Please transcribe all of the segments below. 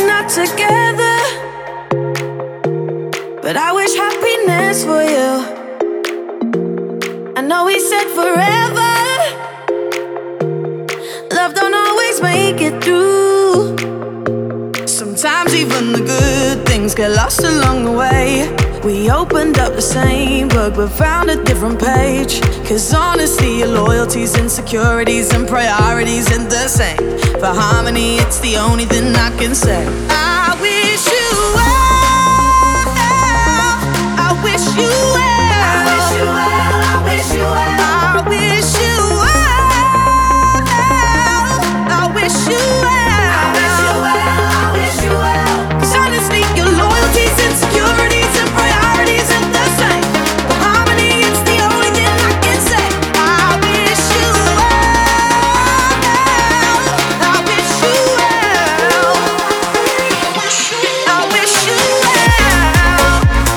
we're not together, but I wish happiness for you. I know we said forever, love don't always make it through. Sometimes even the good things get lost along the way. We opened up the same book but found a different page. Cause honestly, your loyalties, insecurities, and priorities ain't the same. For harmony, it's the only thing I can say. I wish you well, I wish you well, I wish you well, I wish you well, I wish you well, I wish you well, I wish you well, I wish you well. Cause honestly, your loyalties, insecurities, and priorities ain't the same. For harmony, it's the only thing I can say. I wish you well, I wish you well, I wish you well.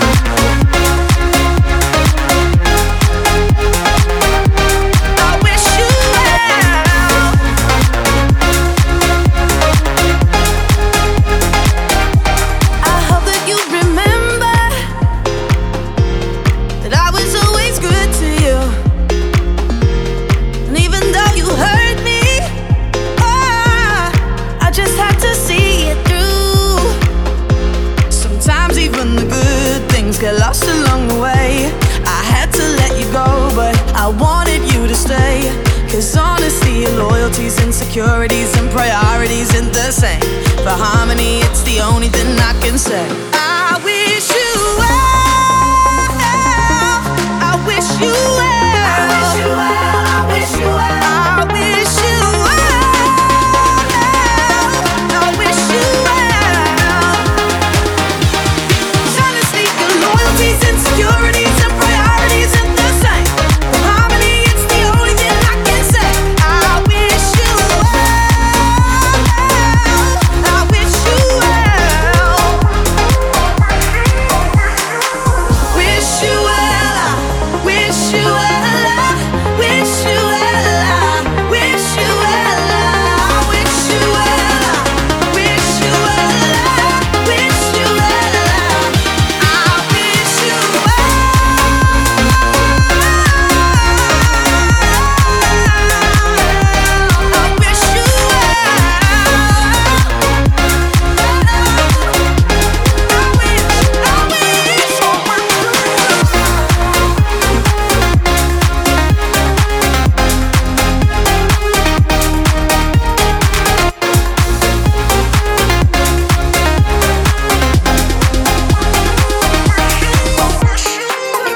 I wish you well. I hope that you remember that I was always good to you. And even though you hurt me, I just had to see it through. Sometimes even the good things get lost along the way. I had to let you go, but I wanted you to stay. Cause honestly, your loyalties, insecurities, and priorities ain't the same. For harmony, it's the only thing I can say. I wish you well, I wish you